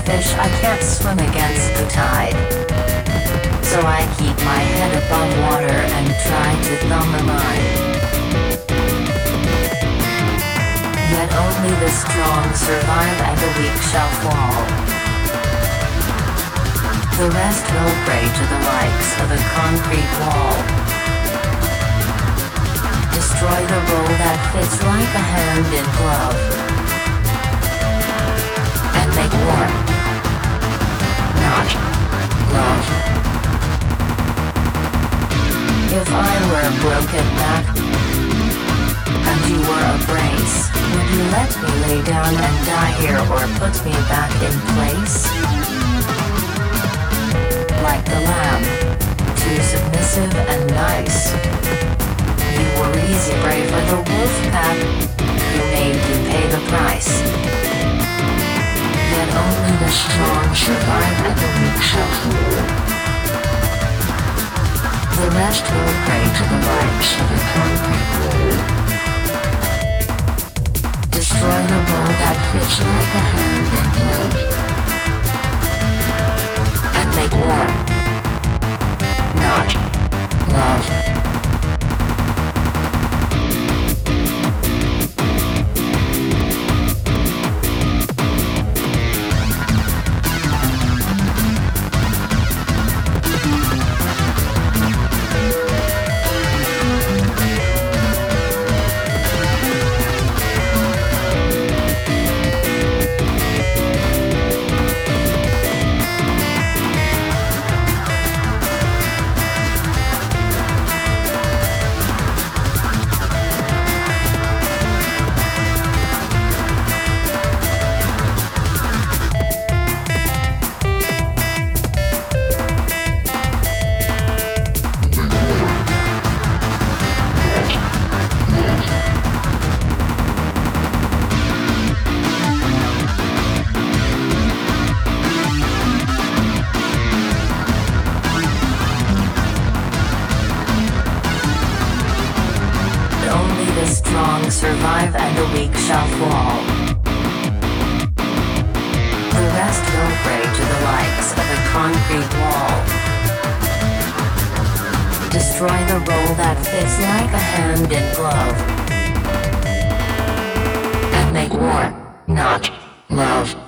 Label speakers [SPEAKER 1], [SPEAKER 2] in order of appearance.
[SPEAKER 1] fish, I can't swim against the tide. So I keep my head above water and try to numb my mind. Yet only the strong survive and the weak shall fall. The rest will pray to the likes of a concrete wall. Destroy the role that fits like a hand in glove. And make war, not love. If I were a broken back, and you were a brace, would you let me lay down and die here or put me back in place? Like the lamb, too submissive and nice. You were easy prey for the wolf pack, who made you pay the price. Yet only the strong survive and the weak shall fall. The rest will pray to the likes of a concrete wall. Destroy the bowl that fits like a hand in glove. And make war, not love. Survive and the weak shall fall. The rest will pray to the likes of a concrete wall. Destroy the role that fits like a hand in glove. And make war, not love.